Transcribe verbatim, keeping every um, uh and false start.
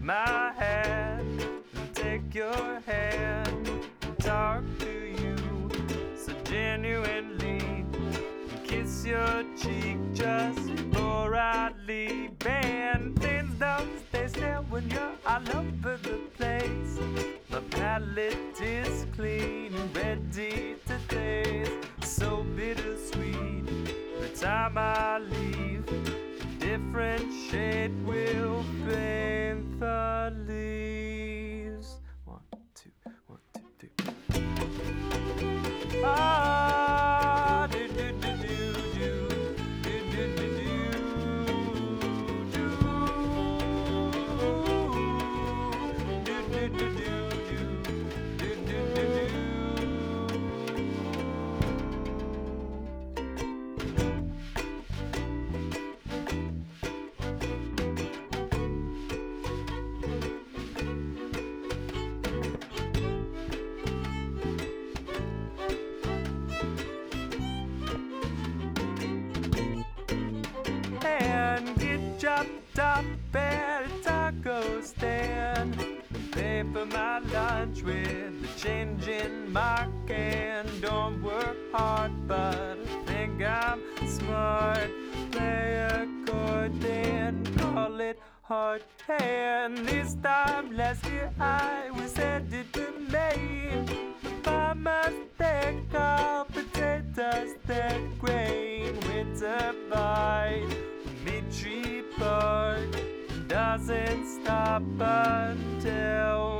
my hand and take your hand and talk to you so genuinely. Kiss your cheek just before I leave. And things don't stay still when you're all over the place. My palate is clean and ready to taste. So bittersweet the time I leave. Different shade will paint the leaves. One, two, one, two, two. Ah, do, do, do, do, do, do, do, do, do, do, do, do, do, do. And get chopped up at a taco stand. Pay for my lunch with the change in my can. Don't work hard, but I think I'm smart. Play a chord, then call it hard hand. This time last year I was headed to Maine. By mistake, all potatoes that grain. Winter bite, Mitri Park doesn't stop until